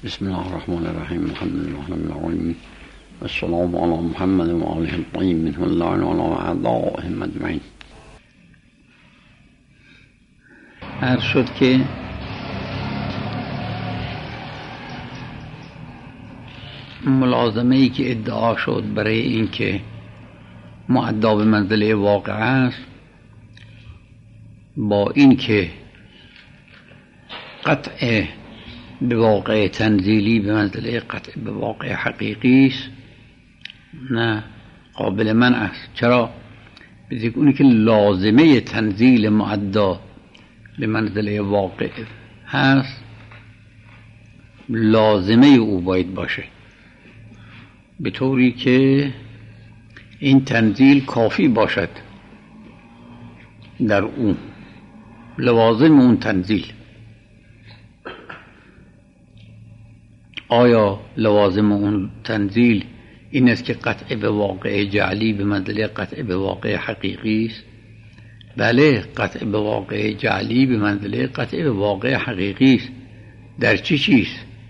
بسم الله الرحمن الرحیم. الحمد لله رب العالمین و السلام علی محمد و آله الطیبین واللعن علی اعدائهم اجمعین. عرض شد که ملازمه ای که ادعا شد برای اینکه معدا به منزله واقع است، با اینکه قطع به واقع تنزیلی به منزله قطع به واقع حقیقی است، نه قابل منع است. چرا؟ بذکر اونی که لازمه تنزیل معدا به منزله واقع هست، لازمه او باید باشه، به طوری که این تنزیل کافی باشد در اون لوازم اون تنزیل. آیا لوازم اون تنزیل این است که قطع به واقع جعلی به منزله قطع به واقع حقیقی است؟ بله، قطع به واقع جعلی به منزله قطع به واقع حقیقی است. در چه چیز؟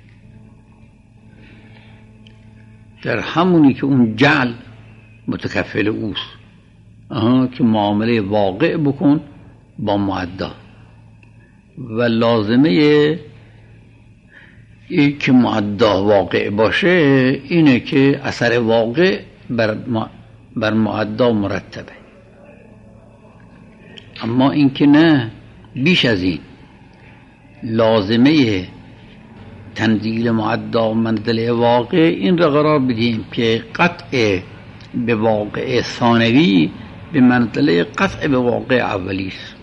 در همونی که اون جعل متکفل اوست، که معامله واقع بکن با معدا، و لازمه این که معدا واقع باشه اینه که اثر واقع بر معدا مرتبه. اما این که نه، بیش از این، لازمه تنزیل معدا منزله واقع این را قرار بدیم که قطع به واقع ثانوی به منزله قطع به واقع اولی است.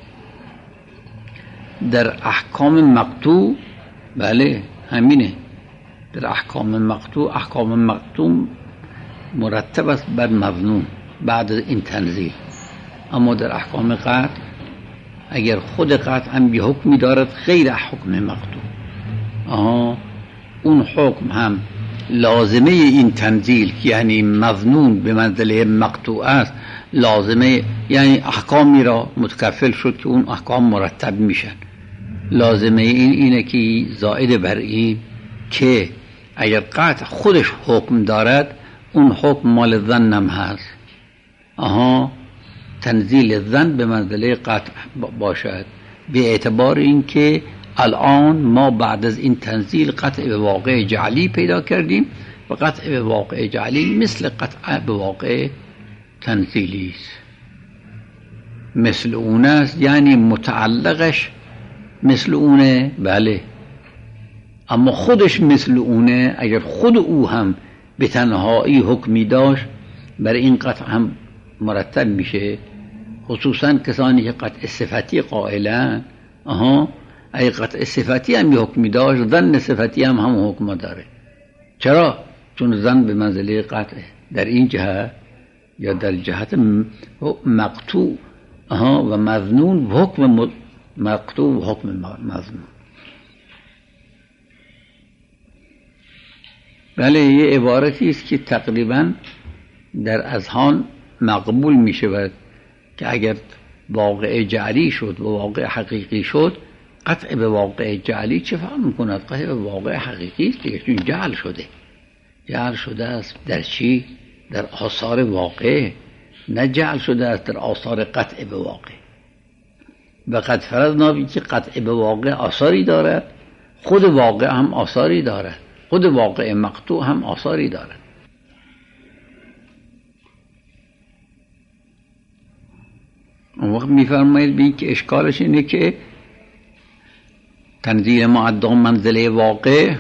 در احکام مقطوع بله همینه، در احکام مقطوع مرتب است بر مظنون بعد از این تنزیل. اما در احکام قطع اگر خود قطع هم بی حکمی دارد غیر حکم مقطوع، اون حکم هم لازمه این تنزیل که یعنی مظنون به منزله مقطوع است، لازمه یعنی احکامی را متکفل شد که اون احکام مرتب میشن. لازمه اینه که زائد بر این که اگر قطع خودش حکم دارد، اون حکم مال ظن هم هست. تنزیل ظن به منزله قطع باشد، به اعتبار این که الان ما بعد از این تنزیل قطع به واقع جعلی پیدا کردیم و قطع به واقع جعلی مثل قطع به واقع تنزیلی است، مثل اون است، یعنی متعلقش مثل اونه. بله، اما خودش مثل اونه. اگر خود او هم به تنهایی حکمی داشت، برای این قطع هم مرتب میشه، خصوصا کسانی که قطع صفتی قائلن. اگر قطع صفتی هم به حکمی داشت، ظن صفتی هم حکم داره. چرا؟ چون ظن به منزله قطع در این جهت یا در جهت مقطوع و مظنون، حکم مقطوع و حکم مظنون. بله، یه عبارتی است که تقریبا در اذهان مقبول می شود که اگر واقع جعلی شد و واقع حقیقی شد، قطع به واقع جعلی چه فرق می‌کند؟ قطع به واقع حقیقی است دیگه، چون جعل شده است در چی؟ در آثار واقع، نه جعل شده است در آثار قطع به واقع. و قد فرضنا که قطع به واقع آثاری دارد، خود واقع هم آثاری دارد، خود واقع مقطوع هم آثاری دارد. اون وقت می‌فرمایید ببین که اشکالش اینه که تنزیل معدا منزله واقع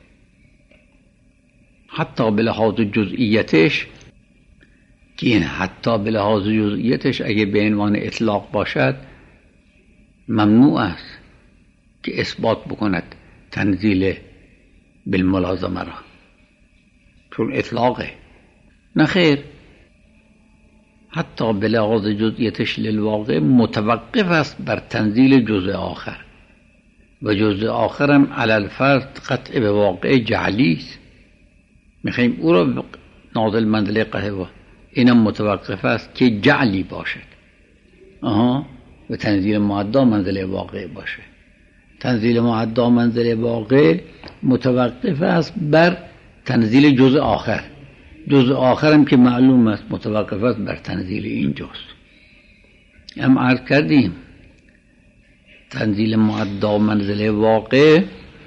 حتی به لحاظ جزئیتش، که این حتی به لحاظ جزئیتش اگه به عنوان اطلاق باشد ممنوع است که اثبات بکند تنزیل بالملازمه را، چون اطلاقه. نه خیر، حتی به لحاظ جزئیتش للواقع متوقف است بر تنزیل جزء آخر، و جزء آخر هم علی الفرض قطع به واقع جعلی است. میخوایم او را نازل منزله قطع و اینم متوقف است که جعلی باشد، و تنزیل معدا منزله واقع باشه. تنزیل معدا منزله واقع متوقف است بر تنزیل جزء آخر. جزء آخر هم که معلوم است متوقف است بر تنزیل این جزء. هم عرض کردیم تنزیل معدا منزله واقع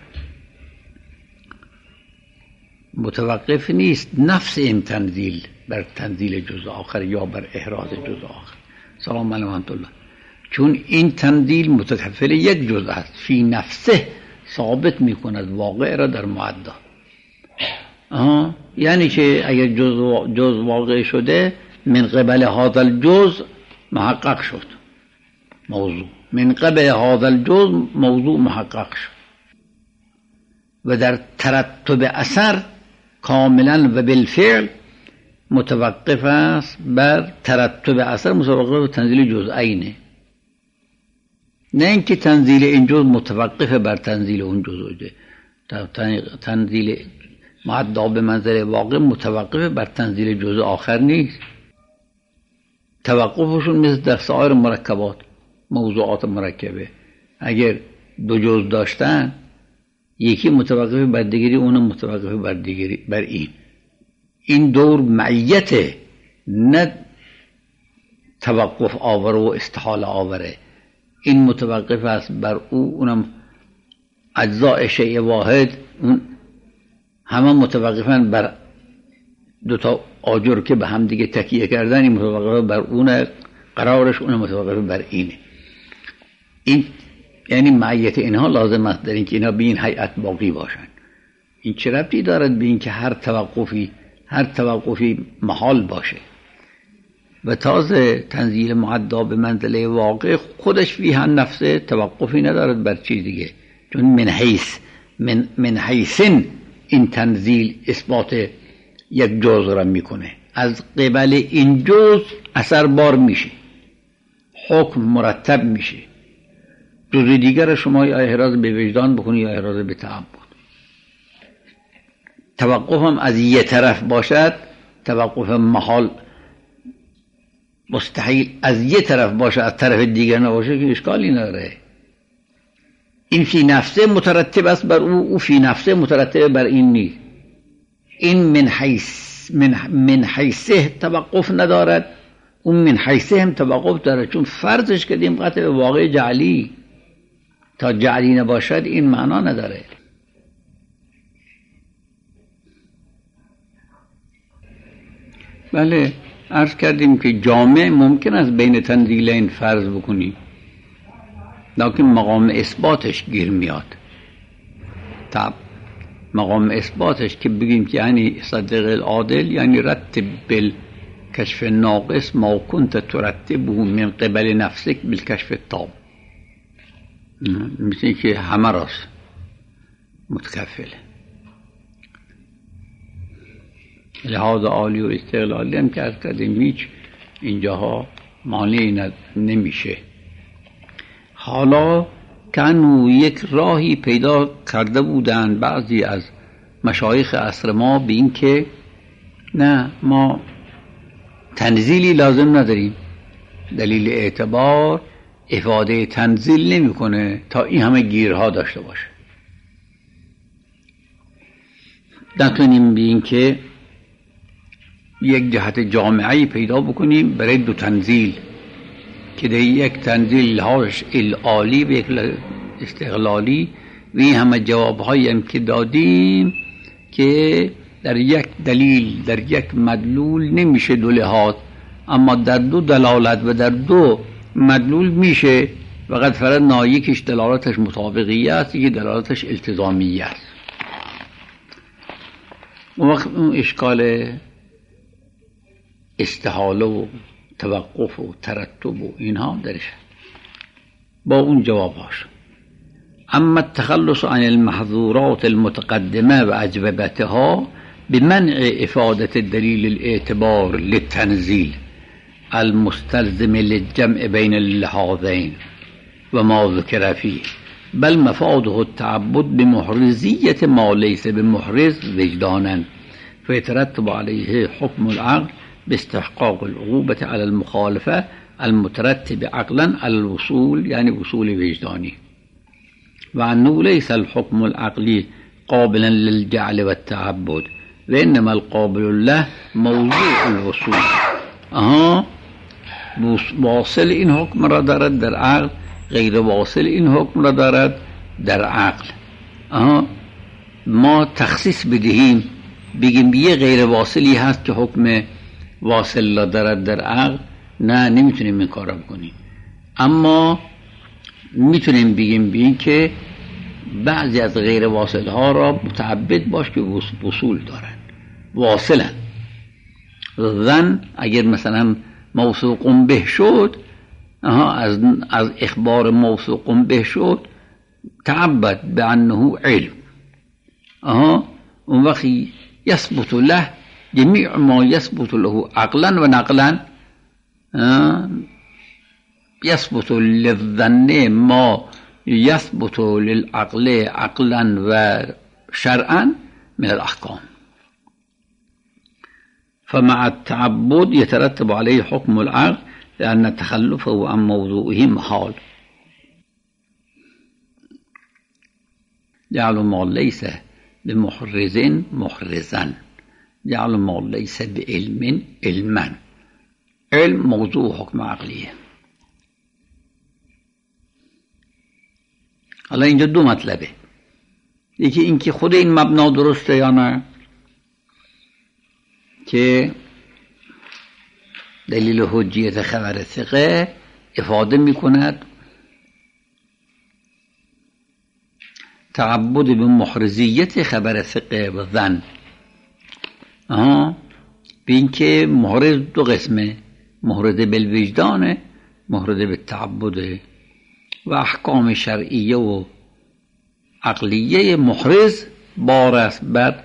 متوقف نیست نفس این تنزیل بر تنزیل جزء آخر یا بر احراز جزء آخر. سلام علیکم ورحمة الله. چون این تنزیل متکفل یک جزء است، فی نفسه ثابت می کند واقع را در معدا. یعنی که اگر جزء واقع شده من قبل هذا الجزء محقق شد موضوع، من قبل هذا الجزء موضوع محقق شد و در ترتب اثر کاملا و بالفعل متوقف است بر ترتب اثر متوقف بر تنزیل جزئینه، نه اینکه تنزیل این جزء متوقف بر تنزیل اون جزء. تنزیل معدا به منزله واقع متوقف بر تنزیل جزء آخر نیست. توقفشون مثل در سایر مرکبات، موضوعات مرکبه، اگر دو جزء داشتن یکی متوقف بر دیگری، اونم متوقف بر دیگری، بر این دور معیته، نه توقف آور و استحال آوره. این متوقف است بر او، اونم اجزاء شیء واحد اون همه متوقفن بر دو تا آجر که به هم دیگه تکیه کردن، این متوقف بر اون قرارش، اون متوقف بر اینه. این یعنی معیت اینها لازم است در اینکه اینها به این هیئت باقی باشند. این چه ربطی دارد به اینکه هر توقفی محال باشه؟ و تازه تنزیل معدا به منزله واقع خودش فیها نفسه توقفی ندارد بر چیز دیگه، چون من حیثن این تنزیل اثبات یک جزء را میکنه، از قبل این جزء اثر بار میشه، حکم مرتب میشه. جزء دیگر شما یا احراز به وجدان بکنی یا احراز به تعبد. توقف هم از یه طرف باشد، توقف محال مستحیل از یه طرف باشه، از طرف دیگر نباشه که اشکالی نداره. این فی نفسه مترتب است بر او فی نفسه مترتب بر این نیست. این من حیثه توقف ندارد، اون من حیثه هم توقف دارد، چون فرضش کردیم قطع به واقع جعلی. تا جعلی نباشد این معنا نداره. بله عرض کردیم که جامع ممکن است بین تنزیلین فرض بکنی، لیکن مقام اثباتش گیر میاد. مقام اثباتش که بگیم که یعنی صدق العادل، یعنی رتب بالکشف ناقص ما کنت ترتبه من قبل نفسك بالکشف التام، مثل که همه راست متکفل. لحاظ عالی و استقلالی هم که از کردیم هیچ اینجاها مانعی نمیشه. حالا کنو یک راهی پیدا کرده بودند بعضی از مشایخ عصر ما به این که نه، ما تنزیلی لازم نداریم، دلیل اعتبار افاده تنزیل نمیکنه تا این همه گیرها داشته باشه. نکنیم به این که یک جهت جامعی پیدا بکنیم برای دو تنزیل، که در یک تنزیل لحاظ العالی و یک استقلالی، و این همه جوابهایی هم که دادیم که در یک دلیل در یک مدلول نمیشه دو لحاظ، اما در دو دلالت و در دو مدلول میشه. فقط فرض یکیش دلالتش مطابقیه است، یکی دلالتش التزامیه است. اون وقت اون اشکال استحاله و توقف و ترتب و اینها درش با اون جوابهاش. اما التخلص عن المحظورات المتقدمه و اجوبتها بمنع افاده الدلیل الاعتبار للتنزيل المستلزم للجمع بين اللحاظين وما ذكر فيه، بل مفاده التعبد بمحرزية ما ليس بمحرز وجدانا، فيترتب عليه حكم العقل باستحقاق العقوبة على المخالفة المترتب عقلا على الوصول، يعني وصول وجداني. و انه لیس الحکم العقلی قابلا للجعل و التعبد و انما القابل له موضوع الوصول. واصل این حکم را دارد در عقل، غیر واصل این حکم را دارد در عقل. ما تخصیص بدهیم بگیم یه غیر واصلی هست که حکم واصل را دارد در عقل، نه، نمیتونیم این کار را بکنیم. اما میتونیم بگیم که بعضی از غیر واصل ها را متعبد باش که وصول دارن، واصلن. ظن اگر مثلا موثوق به شد، از اخبار موثوق به شد تعبد بانه علم. اون وقت يثبت له جميع ما يثبت له عقلا و نقلا. يثبت للظن ما يثبت للعقل عقلا و شرعا من الاحكام. فمع التعبد يترتب عليه حكم العقل لأن تخلفه عن موضوعه محال. جعل ما ليس بمحرز محرزا، جعل ما ليس بعلم علما. علم موضوع حکم عقلیه. حالا اینجا دو مطلبه، یکی این که خود این مبنا درسته یا نه، که دلیل حجیت خبر ثقه افاده می کند تعبد به محرزیت خبر ثقه و ظن. به این که محرز دو قسمه، محرز بالوجدانه، محرز بالتعبده. و احکام شرعیه و عقلیه محرز بار است بر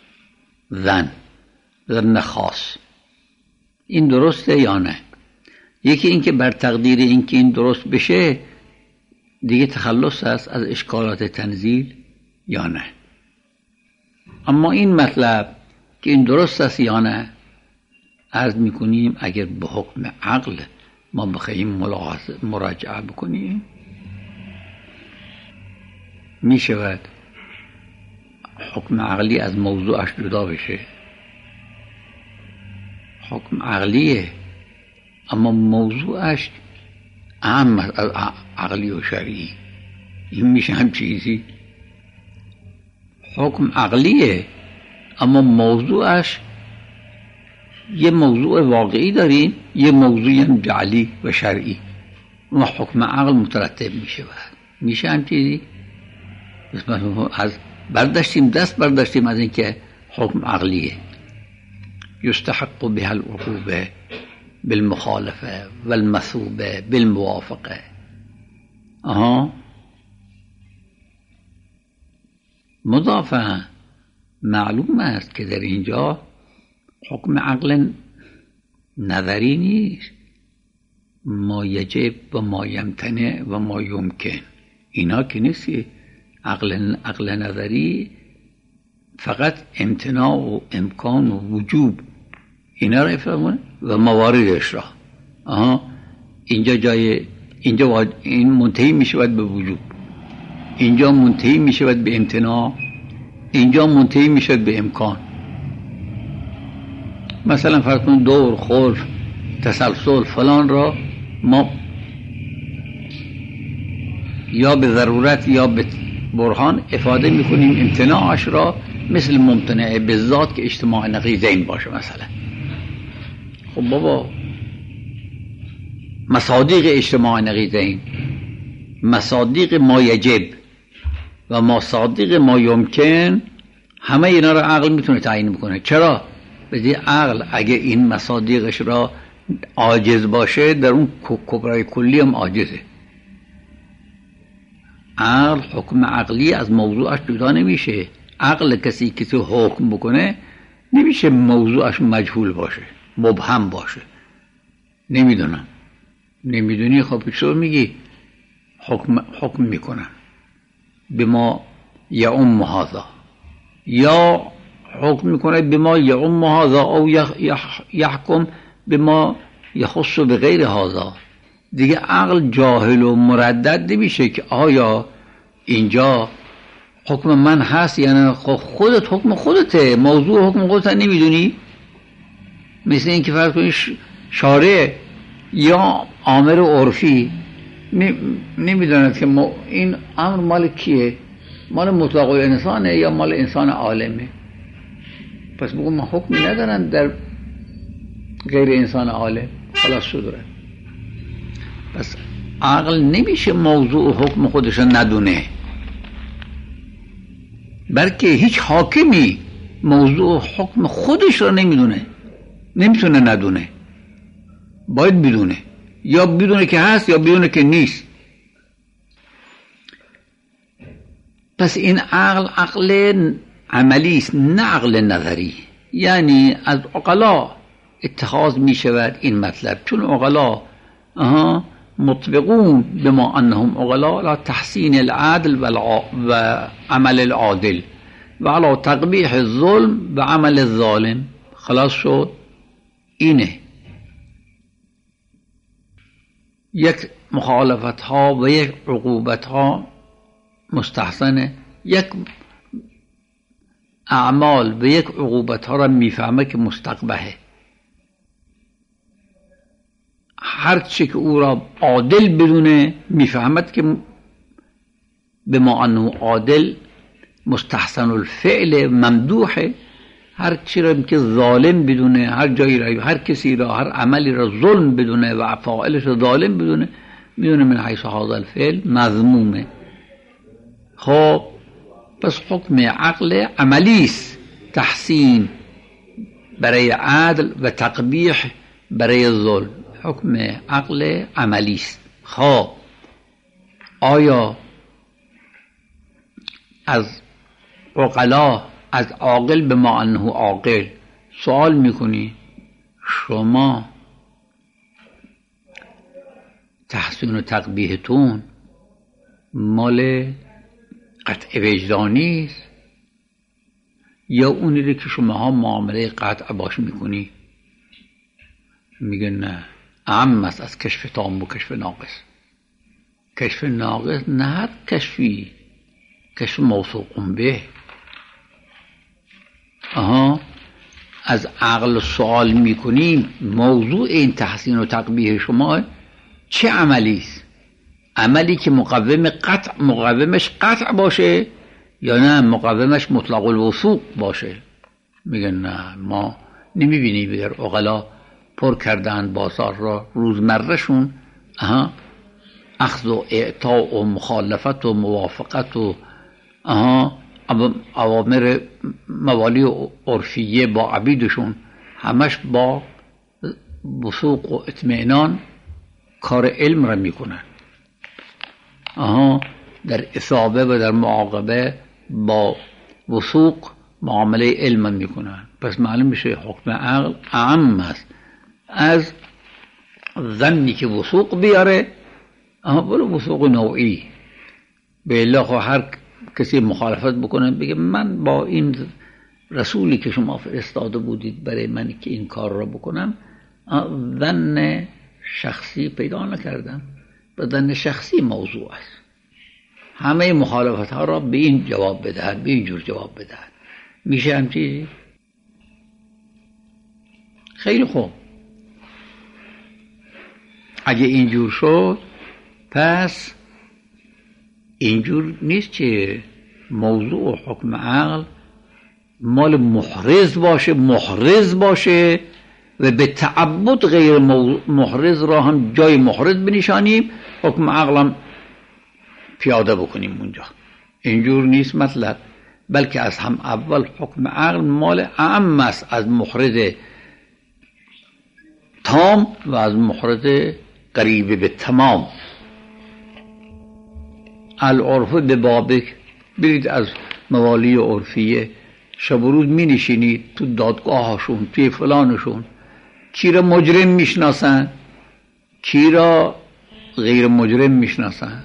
ظن خاص. این درسته یا نه؟ یکی این که بر تقدیر این که این درست بشه دیگه تخلص است از اشکالات تنزیل یا نه. اما این مطلب که این درست است یا نه، عرض میکنیم اگر به حکم عقل ما بخواهیم مراجعه بکنیم میشود حکم عقلی از موضوعش جدا بشه. حکم عقلیه اما موضوعش اهم از عقلی و شرعی. این میشه هم چیزی. حکم عقلیه اما موضوعش یه موضوع واقعی داریم، یه موضوعی هم جعلی و شرعی. و حکم عقل مترتب میشه هم چیزی. از دست برداشتیم از اینکه حکم عقلیه. یستحق بها العقوبه بالمخالفه والمثوبه بالموافقه. مضافه معلوم است که در اینجا حکم عقل نظری نیست، ما یجب و ما یمتنع و ما یمکن اینا که نیست. عقل نظری فقط امتناع و امکان و وجوب اینا را افهمونه و مواردش را. اینجا این منتهی می شود به وجوب، اینجا منتهی می شود به امتناع، اینجا منتهی می شود به امکان. مثلا فرض کن دور، خلف، تسلسل فلان را ما یا به ضرورت یا به برهان افاده میکنیم امتناعش را، مثل ممتنع به ذات که اجتماع نقیضین باشه مثلا. خب بابا مصادیق اجتماع نقیضین، مصادیق ما یجب و مصادیق ما یمکن، همه اینا را عقل میتونه تعیین بکنه. چرا؟ بدی عقل اگه این مصادیقش را عاجز باشه، در اون کبرای کلی هم عاجزه. عقل حکم عقلی از موضوعش جدا نمیشه. عقل کسی که تو حکم بکنه نمیشه موضوعش مجهول باشه، مبهم باشه. نمیدونم، نمیدونی خب چطور میگی حکم میکنن به ما یعم هذا، یا حکم میکنه به ما یعم هذا او یحکم به ما یخص به غیر هذا. دیگه عقل جاهل و مردد نمیشه که آیا اینجا حکم من هست یعنی خودت حکم خودته، موضوع حکم خودت نمیدونی. مثل این که فرض کنی شارع یا آمر عرفی نمیداند که این امر مال کیه، مال مطلق الانسانه یا مال انسان عالمه. پس بگو من حکمی ندارن در غیر انسان عالم، خلاص شد. پس عقل نمیشه موضوع حکم خودش ندونه، بلکه هیچ حاکمی موضوع حکم خودش را نمیتونه ندونه، باید بدونه، یا بدونه که هست یا بدونه که نیست. پس این عقل عملی است نه عقل نظری. یعنی از عقلا اتخاذ می شود این مطلب، چون عقلا مطبقون بما انهم عقلا لا تحسین العدل و عمل العادل و علا تقبیح الظلم و عمل الظالم. خلاص شد. اینه یک مخالفت ها و یک عقوبت ها مستحسنه، یک اعمال و یک عقوبت ها را میفهمه که مستقبحه. هر چی که او را عادل بدونه میفهمد که بما انه عادل مستحسن الفعل ممدوحه. هر چی را که ظالم بدونه، هر جایی را، هر کسی را، هر عملی را ظلم بدونه و فاعلش را ظالم بدونه، میدونه من حیث هذا الفعل مذمومه. خب پس حکم عقل عملی است، تحسین برای عدل و تقبیح برای ظلم، حکم عقل عملی است. خب آیا از عقلا، از عاقل به ما انه عاقل سوال میکنی شما تحسین و تقبیحتون مال قطع وجدانی است یا اونی که شما ها معامله قطع باش میکنی؟ میگه نه، اعم است از کشف تام و کشف ناقص. کشف ناقص نه هر کشفی، کشف موثوق به. از عقل سوال میکنیم موضوع این تحسین و تقبیح شما چه عملی است؟ عملی که مقومش قطع باشه یا نه مقومش مطلق الوثوق باشه؟ میگن نه، ما نمیبینیم. در عقلا پر کردن بازار را، روزمرهشون اخذ و اعطاء و مخالفت و موافقت و اوامر موالی عرفیه با عبیدشون همش با وثوق و اطمینان کار علم را میکنن. در اصابه و در معاقبه با وثوق معامله علم میکنن. پس معلوم میشه حکم عقل اعم است از ظنی که وثوق بیاره، ولو وثوق نوعی. به الله هر کسی مخالفت بکنه بگه من با این رسولی که شما فرستاده بودید برای من که این کار را بکنم ظن شخصی پیدا نکردم، به ظن شخصی موضوع است. همه مخالفت ها را به این جواب بدهد، به این جور جواب بدهد. میشه هم چیزی؟ خیلی خوب. اگه اینجور شد پس اینجور نیست که موضوع حکم عقل مال محرز باشه و به تعبد غیر محرز را هم جای محرز بنشانیم، حکم عقل هم پیاده بکنیم اونجا. اینجور نیست مطلب، بلکه از هم اول حکم عقل مال اعم است از محرز تام و از محرز قریب به تمام. العرف به بابک، برید از موالی عرفیه شب و روز می نشینید تو دادگاهشون، توی فلانشون، کی را مجرم میشناسن، کی را غیر مجرم میشناسن،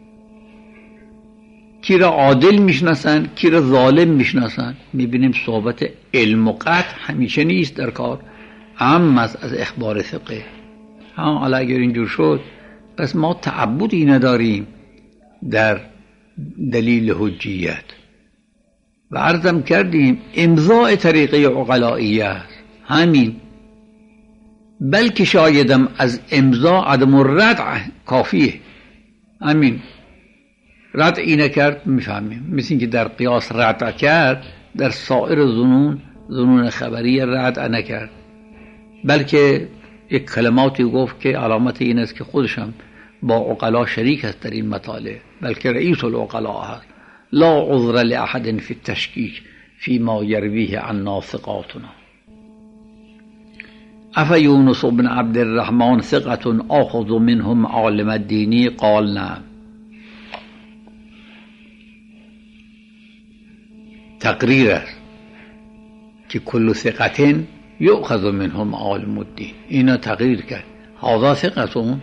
کی را عادل میشناسن، کی را ظالم میشناسن. میبینیم صحبت علم و قطع همیشه نیست در کار، اهم است از اخبار ثقه. حالا اگر اینجور شد پس ما تعبدی نداریم در دلیل حجیت و عرضم کردیم امضاء طریقه عقلائیه است همین، بلکه شایدم از امضا عدم الردع کافیه. همین ردعی نکرد میفهمیم، مثل اینکه در قیاس ردع کرد در سایر ظنون خبری ردع نکرد، بلکه یک کلماتی گفت که علامت این است که خودشم با عقلا شریک است در این مطالب، بلکه رئیس العقلا هست. لا عذر لأحد فی التشکیک فيما يرويه عنا ثقاتنا. افیونس بن عبد الرحمن ثقة آخذ منهم عالم الدینی؟ قال نعم. تقریر است که کل ثقة یؤخذ منهم عالم الدین، اینا تقریر کرد هذا ثقتون.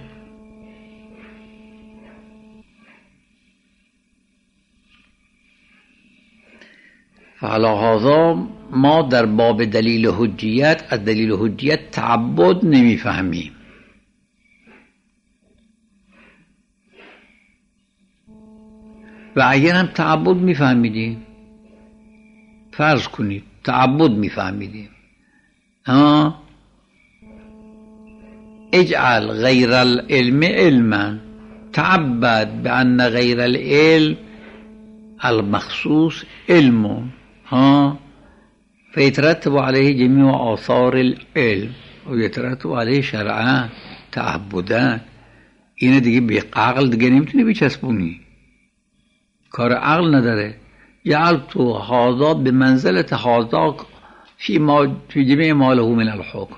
فعلی هذا ما در باب دلیل حجیت از دلیل حجیت تعبد نمیفهمیم. و اگر هم تعبد میفهمیدیم، فرض کنید تعبد میفهمیدیم، اجعل غیر العلم علما، تعبد بأن غیر العلم المخصوص علم فيترتب عليه جميع آثار العلم ويترتب عليه شرعا تعبدا. اینه دیگه به عقل دیگه نمیتونی بچسبونی، کار عقل نداره. جعلت هذا بمنزلة هذا في جميع ما له من الحكم.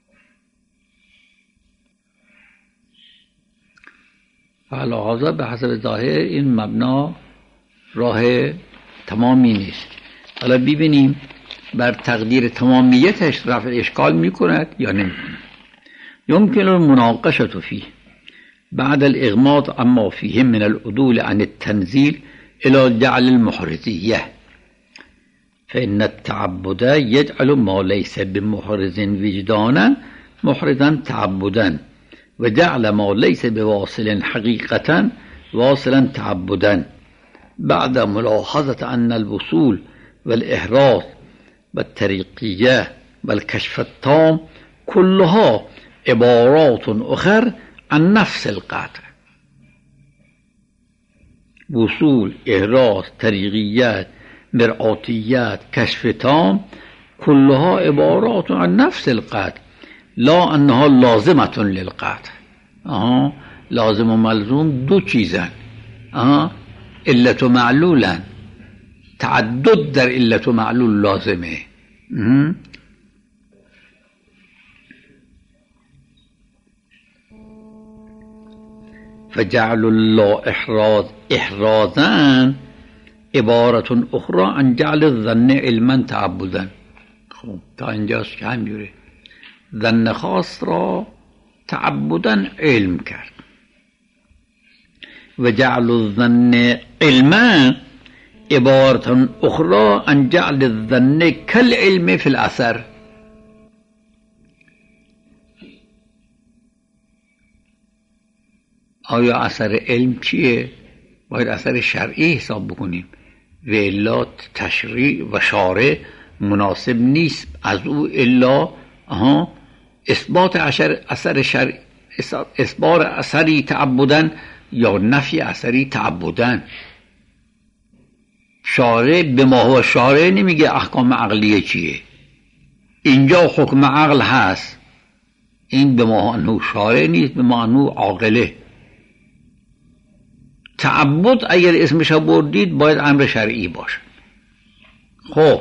فعلى هذا به حسب ظاهر این مبنا راه تمامی نیست. حالا ببینیم بر تقدیر تمامیتش رفع اشکال میکند یا نمیکند. يمكن المناقشة فيه بعد الإغماض عما فيه من العدول عن التنزيل إلى جعل المحرزية، فإن التعبد يجعل ما ليس بمحرز وجدانا محرزا تعبدا، وجعل ما ليس بواصل حقيقة واصلا تعبدا، بعد ملاحظة أن الوصول والإحراز والطريقية والكشف التام كلها عبارات أخر عن نفس القطع. وصول، إحراز، طريقيات، مرآتيات، كشف تام كلها عبارات عن نفس القطع، لا أنها لازمة للقطع. لازم و ملزوم دو چیزن، علت و معلولن، تعدد در علت و معلول لازمه. فجعل الله احرازا عبارة اخرى عن جعل الظن علما تعبدا. خب تا اینجاست که همینجوره ظن خاص را تعبدا علم کرد. و جعل الظن علما عبارة اخرى عن جعل الظن كالعلم في الاثر. آیا اثر علم چیه؟ باید اثر شرعی حساب بکنیم، و الا تشریع و شارع مناسب نیست از او الا اثبات اثر شرعی، اثبات اثری تعبدن یا نفی اثری تعبدن. شارع به ما هو شارع نمیگه احکام عقلیه چیه، اینجا حکم عقل هست، این به ما انو شارع نیست، به ما انو عاقله. تعبد اگر اسمش بردید باید امر شرعی باشه. خب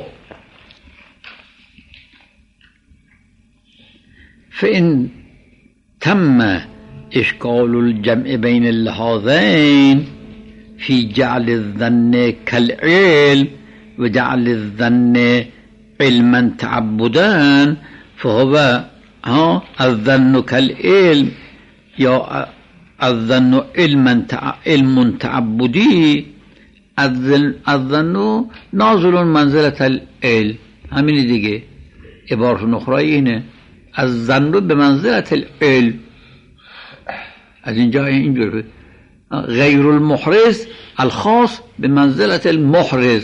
فإن تم اشکال الجمع بین اللحاظین في جعل الظن كالعلم و جعل الظن علما تعبدا، فهو الظن كالعلم یا الظن علم تعبدی، الظن نازل منزلة العلم. همین دیگه عبارت نخرای اینه، الظن به منزلة العلم. از اینجا اینجور غیر المحرز الخاص به منزلت المحرز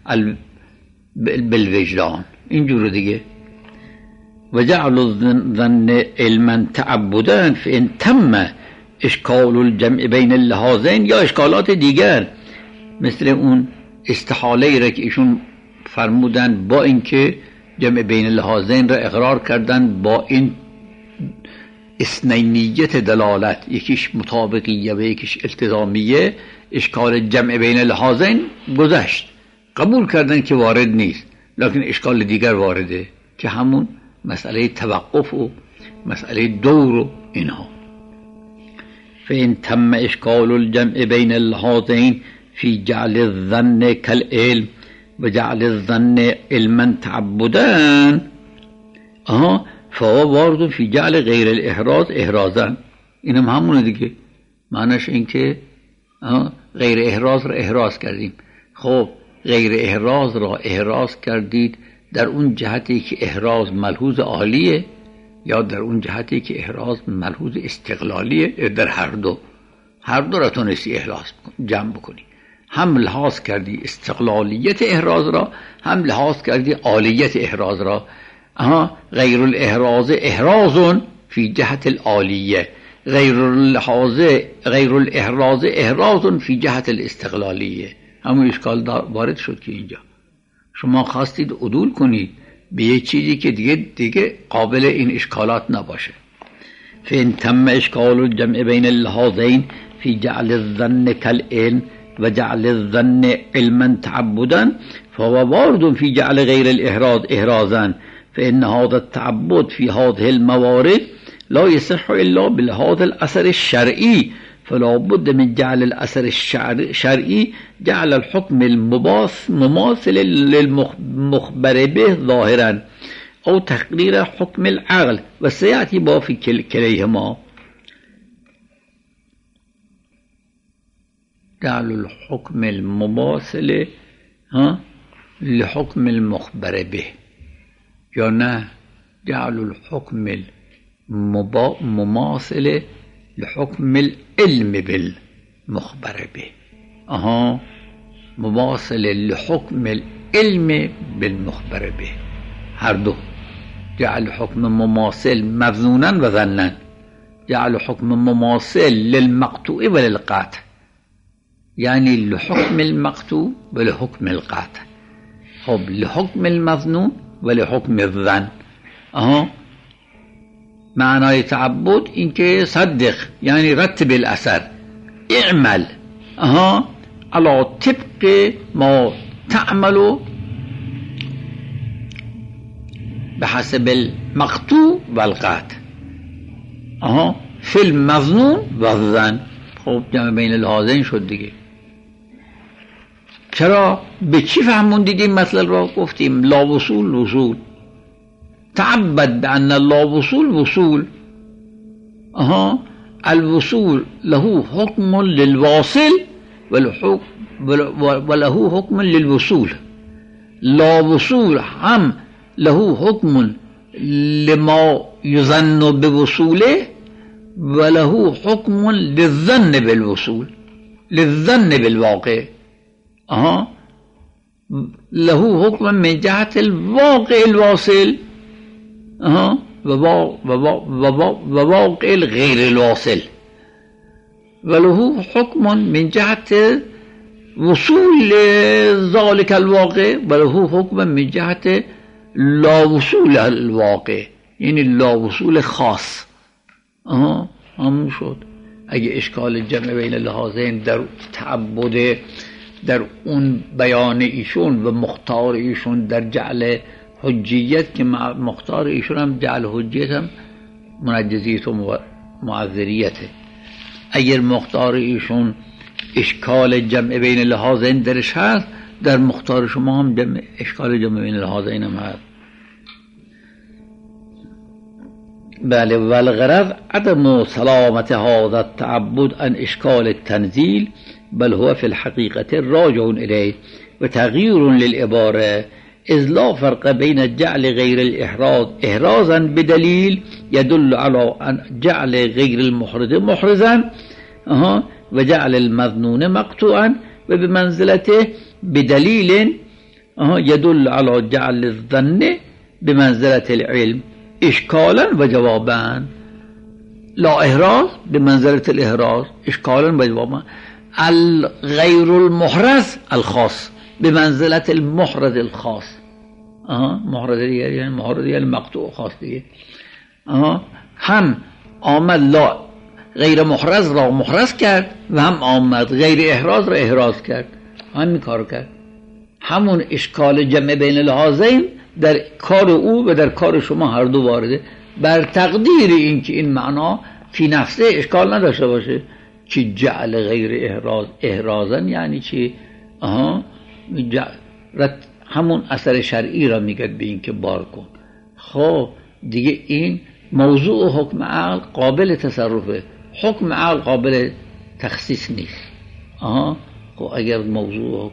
بالوجدان. اینجور دیگه. و جعل الظن علما تعبدا فان تم اشکال الجمع بین اللحاظین، یا اشکالات دیگر مثل اون استحاله را که ایشون فرمودن با اینکه جمع بین اللحاظین را اقرار کردن با این اثنینیت دلالت، یکیش مطابقیه و یکیش التزامیه، اشکال جمع بین اللحاظین گذشت، قبول کردن که وارد نیست، لکن اشکال دیگر وارده که همون مسئله توقف و مسئله دور و اینها. فإن تم اشکال الجمع بین اللحاظین فی جعل الظن كالعلم و جعل الظن علما تعبدا فهو وارد فی جعل غیر الاحراز احرازا. اینم همونه دیگه، معنیش این که غیر احراز را احراز کردیم. خب غیر احراز را احراز کردید در اون جهتی که احراز ملحوظ عالیه یا در اون جهتی که احراز ملحوظ استقلالیه؟ در هر دو را تونستی احراز جمع بکنی. هم لحاظ کردی استقلالیت احراز را، هم لحاظ کردی عالیت احراز را. غیر الاحراز احراز فی جهت العالیه، غیر الاحراز احراز فی جهت الاستقلالیه. همون اشکال وارد شد که اینجا شما خواستید عدول کنید به یک چیزی که دیگه قابل این اشکالات نباشه. فإن تم اشکال الجمع بین اللحاظین فی جعل الظن كالعلم و جعل الظن علما تعبدا فهو وارد في جعل غير الإحراز إحرازا، فإن هذا التعبد في هذه الموارد لا يصح إلا بهذا الأثر الشرعي، فلا بد من جعل الأثر الشرعي جعل الحكم المماثل للمخبر به ظاهرا أو تقرير حكم العقل، وسيأتي ما في كليهما. جعل الحكم المماثل لحكم المخبر به، یا نه جعل الحكم المماثل لحكم العلم بالمخبر به. مماثل لحكم العلم بالمخبر به، هر دو. جعل حكم مماثل مظنونا و ظنا، جعل حكم مماثل للمقطوع و للقاطع، یعنی لحكم المقطوع و لحكم القاطع. خب لحكم المظنون و لحكم الظن. معنای تعبد این که صدق، یعنی رتب الاثر، اعمل على طبق ما تعمل بحسب المقطوع و القاطع فی المظنون و الظن. خب جمع بین اللحاظین شد دیگه. چرا؟ به چی فهموندید این مطلب را؟ گفتیم لا وصول وصول، تعبد بأن لا وصول وصول. الوصول له حكم للواصل وله حكم للوصول. لا وصول هم له حكم لما يظن بوصوله وله حكم للظن بالوصول، للظن بالواقع. له حكم من جهة الواقع الواصل وواقع الغير الواصل، وله حكم من جهة وصول ذلك الواقع وله حكم من جهة لا وصول الواقع، یعنی لا وصول خاص. همون شد. اگه اشکال جمع بین اللحاظین در تعبد، در اون بیان ایشون و مختار ایشون در جعل حجیت، که مختار ایشون هم جعل حجیت هم منجزیت و معذریته. اگر مختار ایشون اشکال جمع بین اللحاظین درش هست، در مختار شما هم اشکال جمع بین اللحاظین هم هست. بله. والغرض عدم سلامت هذا التعبد عن اشکال التنزيل، بل هو في الحقيقة راجع إليه وتغيير للعبارة، إذ لا فرق بين جعل غير الإحراز إحرازا بدليل يدل على أن جعل غير المحرز محرزا و جعل المظنون مقطوعا و به منزلته بدلیل يدل على جعل الظن بمنزلة العلم اشکالا و جوابا. لا احراز بمنزلة الاحراز اشکالا و جوابا. الغیر المحرز الخاص بمنزلة المحرز الخاص. محرز یعنی محرز یعنی مقطوع خاص دیگه. هم آمد لا غیر محرز را محرز کرد و هم آمد غیر احراز را احراز کرد. همین کار کرد. همون اشکال جمع بین الهازین در کار او و در کار شما هر دو وارده، بر تقدیر این که این معنا فی نفسه اشکال نداشته باشه که جعل غیر احراز احرازن یعنی چی؟ همون اثر شرعی را میگد به این که بار کن. خب دیگه این موضوع حکم عقل قابل تصرفه، حکم عقل قابل تخصیص نیست. خب اگر موضوع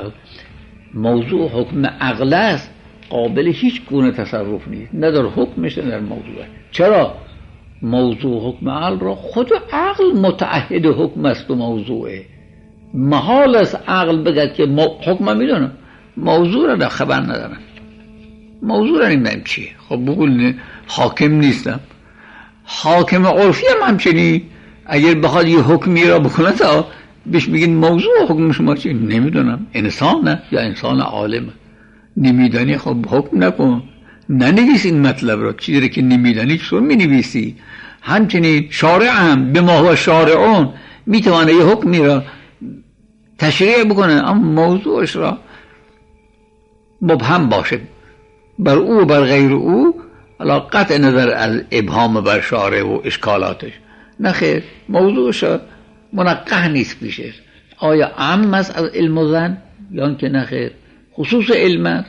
حکم عقل است قابل هیچ گونه تصرف نیست، نه در حکمش نه در موضوعه. چرا؟ موضوع حکم عقل را خود عقل متعهد حکم است و موضوعه. محال است عقل بگد که حکم میدونم موضوع را در خبر ندارم، موضوع را نمیدونم چیه. خب بقول حاکم نیستم. حاکم عرفی هم همچنین اگر بخواد یه حکمی را بکنه تا بهش میگین موضوع حکم شما چیه؟ نمیدونم. انسانه یا انسان عالمه، نمیدانی خب حکم نکن، ننویس این مطلب را. چیزی که نمیدانی چطور مینویسی؟ همچنین شارع هم به ما هو شارعون میتوانه یه حکمی را تشریع بکنه اما موضوعش را مبهم باشه بر او و بر غیر او، علا قطع نظر از ابهام بر شارع و اشکالاتش. نه خیر، موضوعش منقح نیست پیشش. آیا عام است از علم و ظن یا که نه خیر خصوص علم است؟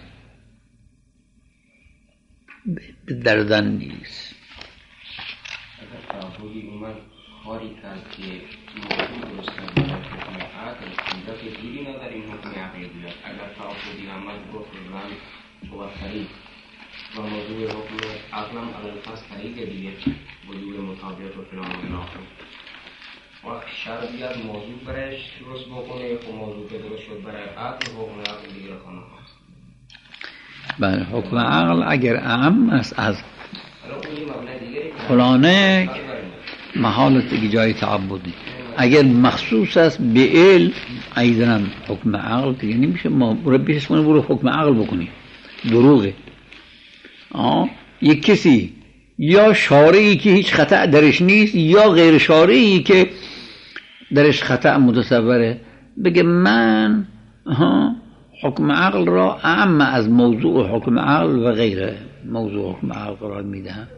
در ظن نیست. اگر تعبدی اومد خاری کرد که موضوع درست نبود حکم عقل اینجا که دیدی نداره این حکم عقل بیاد. اگر تعبدی اومد گفت ظن بود خرید و موضوع حکم عقلم علال فصل خریده دیگه وجود مطابقت و فلان و ناخن و شرع بیاد موضوع برش درست بکنه و موضوع که درست شد برای عقل حکم عقل دیگه را خانه هست. بله حکم عقل اگر اعم است از فلانه محالت دیگه جای تعبدی، اگر مخصوص است به علم ایضا حکم عقل دیگه نمیشه ما مربیش اسمونه برو حکم عقل بکنی. دروغه. یک کسی یا شارعی که هیچ خطأ درش نیست یا غیر شارعی که درش خطأ متصوره بگه من حکم عقل را اعم از موضوع حکم عقل و غیر موضوع حکم عقل قرار میدهم.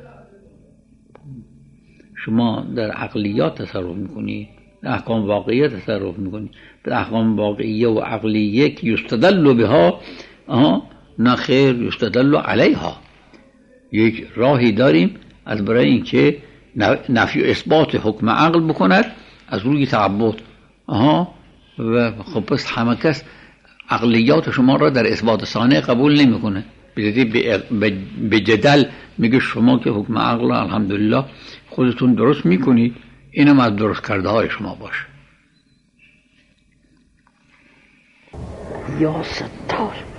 شما در عقلیات تصرف میکنی، در احکام واقعیه تصرف میکنی. در احکام واقعیه و عقلیه که یستدل بها نه خیر یستدل علیها. یک راهی داریم از برای اینکه نفی و اثبات حکم عقل بکند از روی تعبد. و خب پس همه کس عقلیات شما را در اثبات ثانیه قبول نمیکنه. به جدل میگه شما که حکم عقل الحمدلله خودتون درست میکنید، اینم از درست کرده های شما باشه. یا ستار